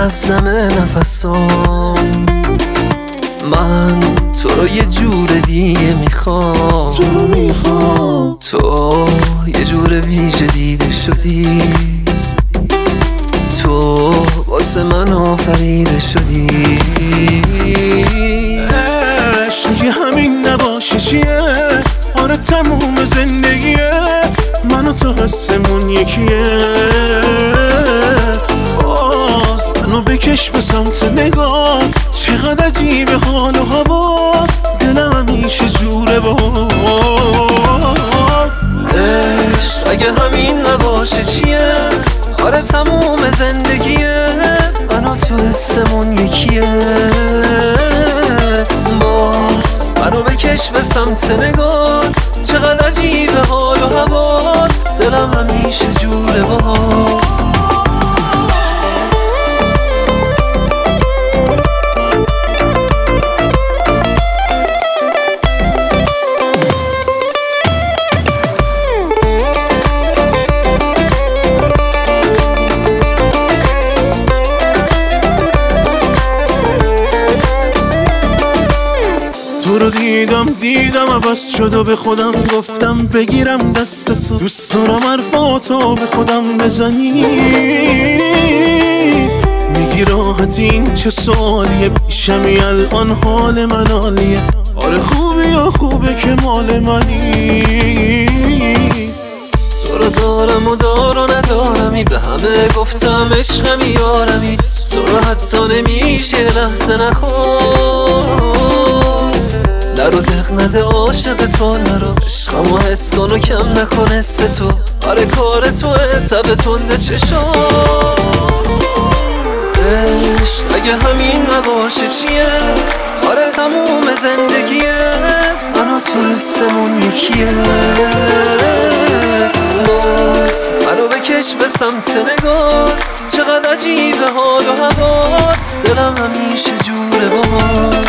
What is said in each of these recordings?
منظم نفسام، من تو رو یه جور دیگه میخوام. تو یه جور ویژه دیده شدی، تو واسه من آفریده شدی. اگه همین نباشه چیه؟ آره تموم زندگیه، من و تو حسمون یکیه. باز منو بکش به سمت نگات، چقدر عجیبه حال و هوا، دلم همیشه جوره باد. عشق اگه همین نباشه چیه؟ آره تموم زندگیه، من و تو حسمون یکیه. باز منو بکش به سمت نگات، چقدر عجیبه حال و هوات، دلم همیشه جوره باد. تو رو دیدم عوض شد و به خودم گفتم بگیرم دست تو، دوست دارم حرفاتو به خودم بزنی. میگی راحت این چه سوالیه، پیشمی الان حال من عالیه. آره خوبی یا خوبه که مال منی. تو رو دارم و ندارمی، به همه گفتم عشقمی یارمی، تو رو حتی نمیشه لحظه نخواست. نرو دق نده عاشق تو، نرو عشقمو حس کن و کم نکن حس تو. آره کار توه تب تنده چشا. عشق اگه همین نباشه چیه؟ آره تموم زندگیه، من و تو حسمون یکیه. باز منو بکش به سمت نگات، چقدر عجیبه حال و هوات، دلم همیشه جوره باد.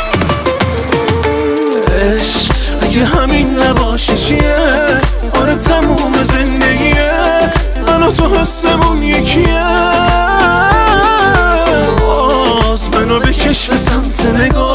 عشق اگه همین نباشه چیه؟ آره تموم زندگیه، من و تو حسمون یکیه. باز منو بکش به سمت نگاه،